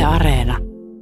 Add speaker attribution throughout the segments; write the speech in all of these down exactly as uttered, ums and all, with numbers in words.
Speaker 1: Areena.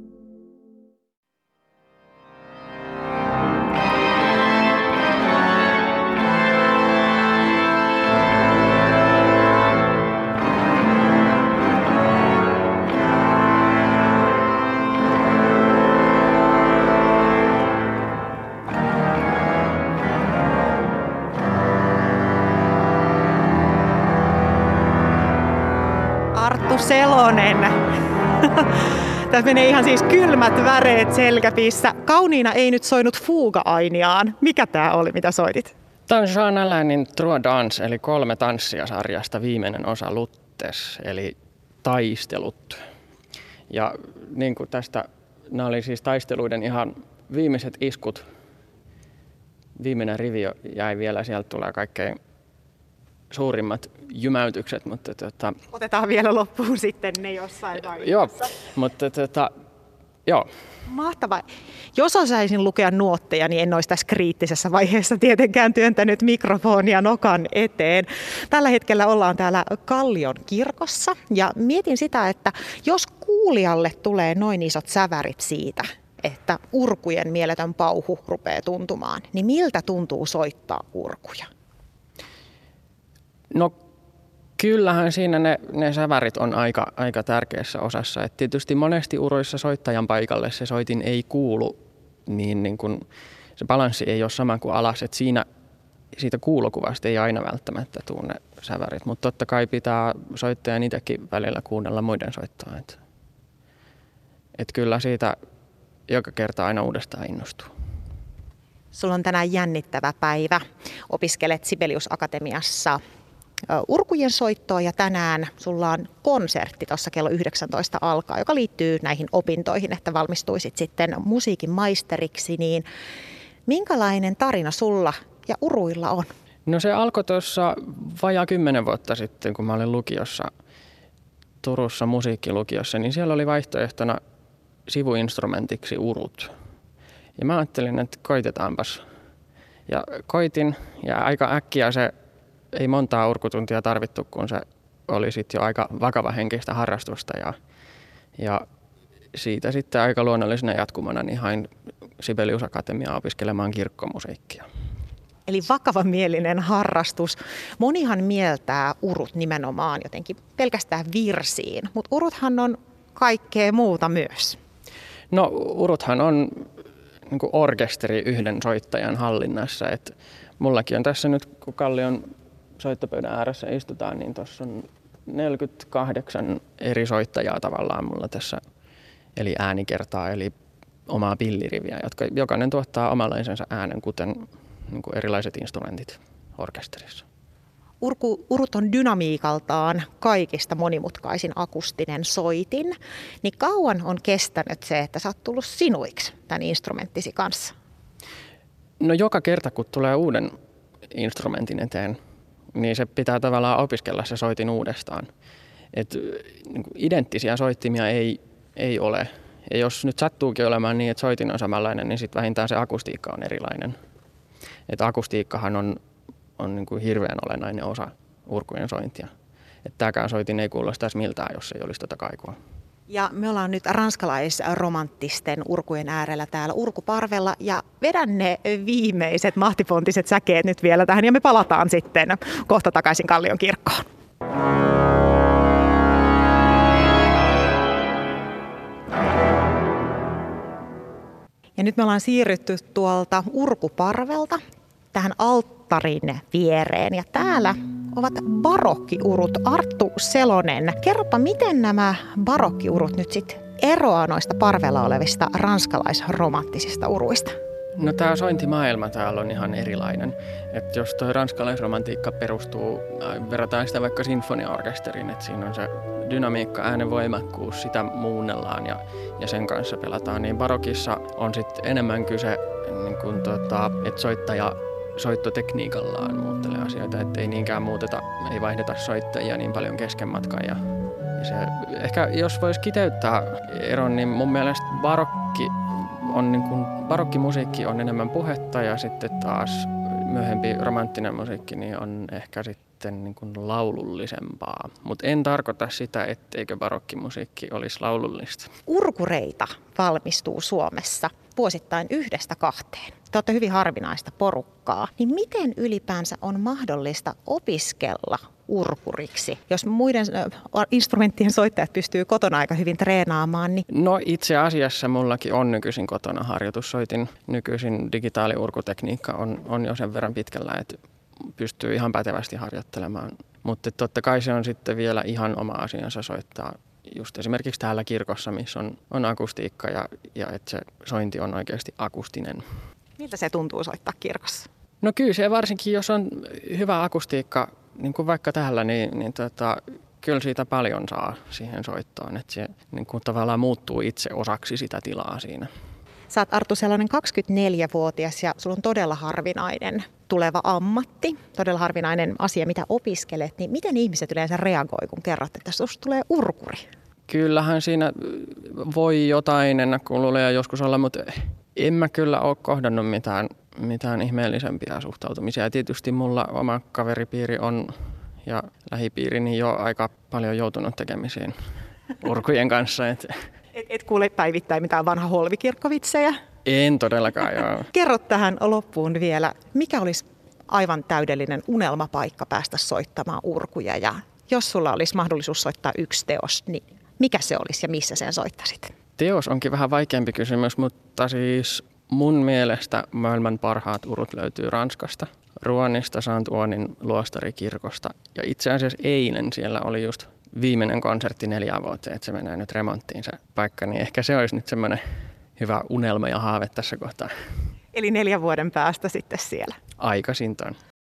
Speaker 2: Arttu Selonen. Tässä menee ihan siis kylmät väreet selkäpiissä. Kauniina ei nyt soinut Fuga-Ainiaan. Mikä tää oli, mitä soitit?
Speaker 3: Tämä on Jean Alainin Trois Danses, eli kolme tanssia sarjasta viimeinen osa Luttes, eli taistelut. Ja niin kuin tästä, nämä oli siis taisteluiden ihan viimeiset iskut. Viimeinen rivi jäi vielä, sieltä tulee kaikkein suurimmat jymäytykset, mutta tota,
Speaker 2: Otetaan vielä loppuun sitten ne jossain vaiheessa.
Speaker 3: Joo, mutta tota, joo.
Speaker 2: Mahtavaa. Jos osaisin lukea nuotteja, niin en olisi tässä kriittisessä vaiheessa tietenkään työntänyt mikrofonia nokan eteen. Tällä hetkellä ollaan täällä Kallion kirkossa ja mietin sitä, että jos kuulijalle tulee noin isot sävärit siitä, että urkujen mieletön pauhu rupeaa tuntumaan, niin miltä tuntuu soittaa urkuja?
Speaker 3: No kyllähän siinä ne, ne sävärit on aika, aika tärkeässä osassa. Et tietysti monesti uroissa soittajan paikalle se soitin ei kuulu, niin, niin kun se balanssi ei ole sama kuin alas. Et siinä siitä kuulokuvasta ei aina välttämättä tule ne sävärit, mutta totta kai pitää soittajan itsekin välillä kuunnella muiden soittoa. Et, et kyllä siitä joka kerta aina uudestaan innostuu.
Speaker 2: Sulla on tänään jännittävä päivä. Opiskelet Sibelius Akatemiassa urkujen soittoa ja tänään sulla on konsertti tuossa kello yhdeksäntoista alkaa, joka liittyy näihin opintoihin, että valmistuisit sitten musiikin maisteriksi. Niin minkälainen tarina sulla ja uruilla on?
Speaker 3: No se alkoi tuossa vajaa kymmenen vuotta sitten, kun mä olin lukiossa, Turussa musiikkilukiossa, niin siellä oli vaihtoehtona sivuinstrumentiksi urut. Ja mä ajattelin, että koitetaanpas. Ja koitin ja aika äkkiä se ei montaa urkutuntia tarvittu, kun se oli sitten jo aika vakava henkistä harrastusta ja, ja siitä sitten aika luonnollisena jatkumona niin hain Sibelius Akatemiaa opiskelemaan kirkkomusiikkia.
Speaker 2: Eli vakavamielinen harrastus. Monihan mieltää urut nimenomaan jotenkin pelkästään virsiin, mutta uruthan on kaikkea muuta myös.
Speaker 3: No uruthan on niin kuin orkesteri yhden soittajan hallinnassa. Et mullakin on tässä nyt, kun Kallion soittopöydän ääressä istutaan, niin tuossa on neljäkymmentäkahdeksan eri soittajaa tavallaan mulla tässä, eli äänikertaa, eli omaa pilliriviä, jotka jokainen tuottaa omanlaisensa äänen, kuten niin kuin erilaiset instrumentit orkesterissa.
Speaker 2: Urku, urut on dynamiikaltaan kaikista monimutkaisin akustinen soitin, niin kauan on kestänyt se, että sä oot tullut sinuiksi tämän instrumenttisi kanssa?
Speaker 3: No joka kerta, kun tulee uuden instrumentin eteen, niin se pitää tavallaan opiskella se soitin uudestaan. Et, niin kuin identtisiä soittimia ei, ei ole. Ja jos nyt sattuukin olemaan niin, että soitin on samanlainen, niin sitten vähintään se akustiikka on erilainen. Et akustiikkahan on, on niin kuin hirveän olennainen osa urkujen sointia. Tämäkään soitin ei kuulostaisi miltään, jos ei olisi tuota kaikua.
Speaker 2: Ja me ollaan nyt ranskalaisromanttisten urkujen äärellä täällä Urkuparvella ja vedän ne viimeiset mahtipontiset säkeet nyt vielä tähän ja me palataan sitten kohta takaisin Kallion kirkkoon. Ja nyt me ollaan siirrytty tuolta Urkuparvelta tähän alttarin viereen ja täällä ovat barokkiurut. Arttu Selonen, kerropa, miten nämä barokkiurut nyt sitten eroaa noista parvella olevista ranskalaisromanttisista uruista?
Speaker 3: No tämä sointimaailma täällä on ihan erilainen. Et jos tuo ranskalaisromantiikka perustuu, verrataan sitä vaikka sinfoniaorkesteriin, että siinä on se dynamiikka, äänen voimakkuus, sitä muunnellaan ja, ja sen kanssa pelataan, niin barokissa on sitten enemmän kyse, niin kun tota, että soittaja soittotekniikallaan muuttelee asioita, ettei niinkään muuteta, ei vaihdeta soittajia niin paljon kesken matkan. Ja, ja se, ehkä jos voisi kiteyttää eron, niin mun mielestä barokki on niin kuin, barokkimusiikki on enemmän puhetta ja sitten taas myöhempi romanttinen musiikki niin on ehkä sitten niin kuin laulullisempaa. Mutta en tarkoita sitä, etteikö barokkimusiikki olisi laulullista.
Speaker 2: Urkureita valmistuu Suomessa vuosittain yhdestä kahteen. Te olette hyvin harvinaista porukkaa. Niin miten ylipäänsä on mahdollista opiskella urkuriksi? Jos muiden instrumenttien soittajat pystyy kotona aika hyvin treenaamaan, niin...
Speaker 3: No itse asiassa mullakin on nykyisin kotona harjoitussoitin. Nykyisin digitaaliurkutekniikka on, on jo sen verran pitkällä, että pystyy ihan pätevästi harjoittelemaan. Mutta totta kai se on sitten vielä ihan oma asiansa soittaa just esimerkiksi täällä kirkossa, missä on, on akustiikka ja, ja että se sointi on oikeasti akustinen.
Speaker 2: Miltä se tuntuu soittaa kirkossa?
Speaker 3: No kyllä se varsinkin, jos on hyvä akustiikka, niin kuin vaikka täällä, niin, niin tota, kyllä siitä paljon saa siihen soittoon. Että se niin kuin tavallaan muuttuu itse osaksi sitä tilaa siinä.
Speaker 2: Sä oot Arttu sellainen kaksikymmentäneljävuotias ja sulla on todella harvinainen tuleva ammatti, todella harvinainen asia, mitä opiskelet. Niin miten ihmiset yleensä reagoi, kun kerrot, että susta tulee urkuri?
Speaker 3: Kyllähän siinä voi jotain ennakkoluuloja joskus olla, mutta en mä kyllä ole kohdannut mitään, mitään ihmeellisempiä suhtautumisia. Ja tietysti mulla oma kaveripiiri on ja lähipiirini jo aika paljon joutunut tekemisiin urkujen kanssa. Et,
Speaker 2: et, et kuule päivittäin mitään vanha holvikirkkovitsejä?
Speaker 3: En todellakaan, joo.
Speaker 2: Kerro tähän loppuun vielä, mikä olisi aivan täydellinen unelmapaikka päästä soittamaan urkuja? Ja jos sulla olisi mahdollisuus soittaa yksi teos, niin mikä se olisi ja missä sen soittaisit?
Speaker 3: Teos onkin vähän vaikeampi kysymys, mutta siis mun mielestä maailman parhaat urut löytyy Ranskasta. Rouenista Saint-Ouen luostarikirkosta. Ja itse asiassa eilen siellä oli just viimeinen konsertti neljään vuoteen, että se menee nyt remonttiin se paikka. Niin ehkä se olisi nyt semmoinen hyvä unelma ja haave tässä kohtaa.
Speaker 2: Eli neljän vuoden päästä sitten siellä.
Speaker 3: Aikaisintaan.